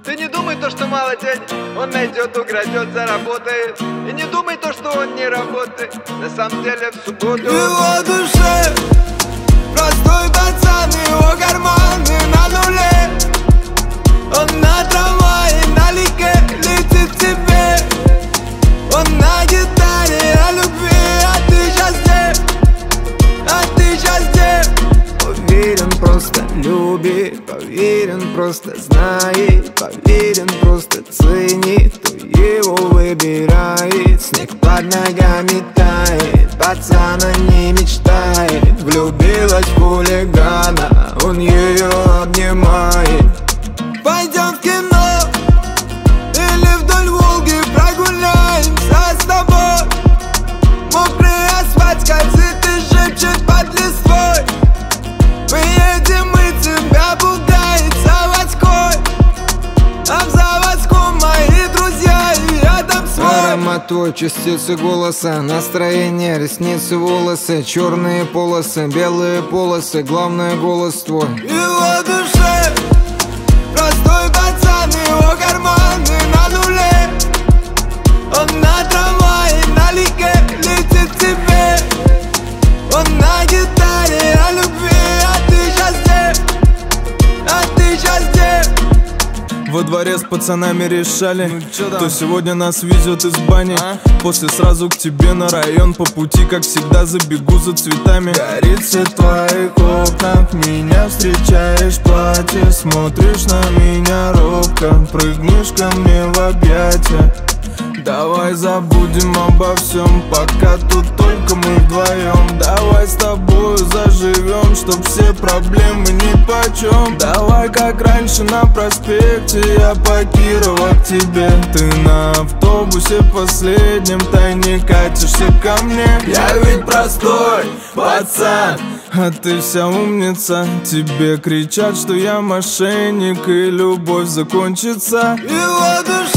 Ты не думай то, что мало денег, он найдет, украдет, заработает. И не думай то, что он не работает, на самом деле в субботу. В его душе простой пацан, его карманы на нуле. Он на трамвае, налегке летит к тебе. Он на гитаре о любви, а ты сейчас где? А ты сейчас где? Уверен, просто любит, поверен, просто знает, поверен, просто ценит, кто его выбирает. Снег под ногами тает, пацана не мечтает. Влюбилась в хулигана, он ее обнимает. Пойдем в кино или вдоль Волги прогуляемся с тобой. Мокрый асфальт скользит и шепчет под листвой. Мы едем, и тебя пугает заводской. А в заводском мои друзья, и рядом свой. Аромат твой, частицы голоса, настроение, ресницы, волосы, черные полосы, белые полосы, главное голос твой. В его душе простой пацан, его карманы на нуле. Он на трамвае, налегке летит к тебе. Он на гитаре о любви, а ты сейчас где? А ты сейчас где? Во дворе с пацанами решали, кто сегодня нас везет из бани. После сразу к тебе на район, по пути, как всегда, забегу за цветами. Горит свет в твоих окнах, меня встречаешь в платье. Смотришь на меня робко, прыгнешь ко мне в объятия. Давай забудем обо всем, пока тут только мы вдвоем. Давай с тобою заживем, чтоб все проблемы нипочем. Давай как раньше на проспекте, я по Кирова к тебе. Ты на автобусе последнем тайне катишься ко мне. Я ведь простой пацан, а ты вся умница. Тебе кричат, что я мошенник, и любовь закончится. Его душа